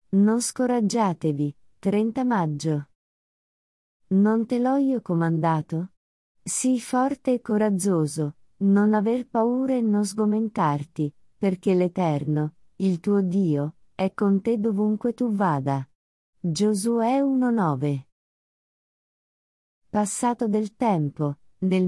Non scoraggiatevi. 30 maggio. Non te l'ho io comandato? Sii forte e coraggioso, non aver paura e non sgomentarti, perché l'Eterno, il tuo Dio, è con te dovunque tu vada. Giosuè 1:9. Passato del tempo, nel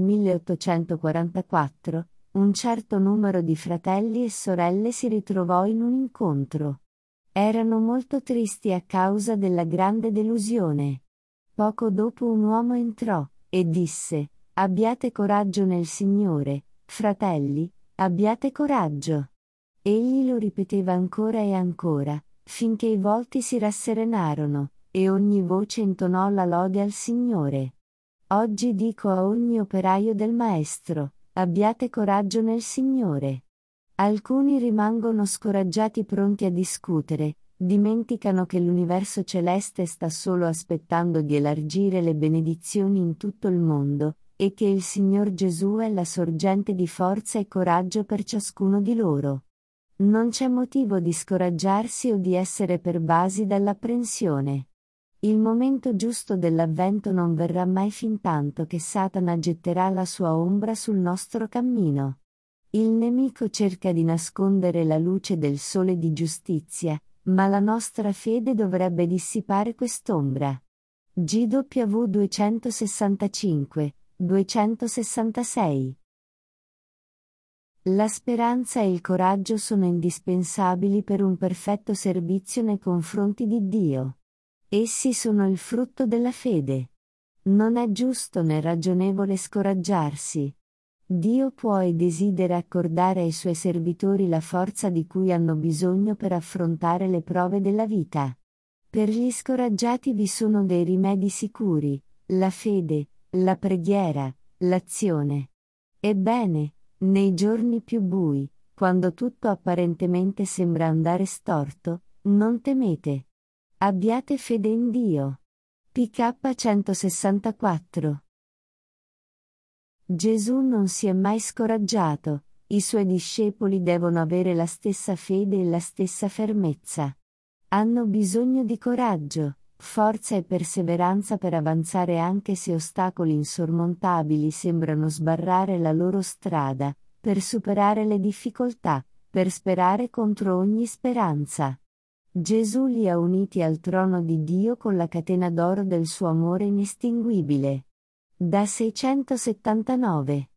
1844, un certo numero di fratelli e sorelle si ritrovò in un incontro. Erano molto tristi a causa della grande delusione. Poco dopo un uomo entrò, e disse: Abbiate coraggio nel Signore, fratelli, abbiate coraggio. Egli lo ripeteva ancora e ancora, finché i volti si rasserenarono, e ogni voce intonò la lode al Signore. Oggi dico a ogni operaio del Maestro: abbiate coraggio nel Signore. Alcuni rimangono scoraggiati, pronti a discutere, dimenticano che l'universo celeste sta solo aspettando di elargire le benedizioni in tutto il mondo, e che il Signor Gesù è la sorgente di forza e coraggio per ciascuno di loro. Non c'è motivo di scoraggiarsi o di essere pervasi dall'apprensione. Il momento giusto dell'avvento non verrà mai fintanto che Satana getterà la sua ombra sul nostro cammino. Il nemico cerca di nascondere la luce del sole di giustizia, ma la nostra fede dovrebbe dissipare quest'ombra. GW 265, 266. La speranza e il coraggio sono indispensabili per un perfetto servizio nei confronti di Dio. Essi sono il frutto della fede. Non è giusto né ragionevole scoraggiarsi. Dio può e desidera accordare ai suoi servitori la forza di cui hanno bisogno per affrontare le prove della vita. Per gli scoraggiati vi sono dei rimedi sicuri: la fede, la preghiera, l'azione. Ebbene, nei giorni più bui, quando tutto apparentemente sembra andare storto, non temete. Abbiate fede in Dio. PK 164. Gesù non si è mai scoraggiato, i suoi discepoli devono avere la stessa fede e la stessa fermezza. Hanno bisogno di coraggio, forza e perseveranza per avanzare anche se ostacoli insormontabili sembrano sbarrare la loro strada, per superare le difficoltà, per sperare contro ogni speranza. Gesù li ha uniti al trono di Dio con la catena d'oro del suo amore inestinguibile. Da 679.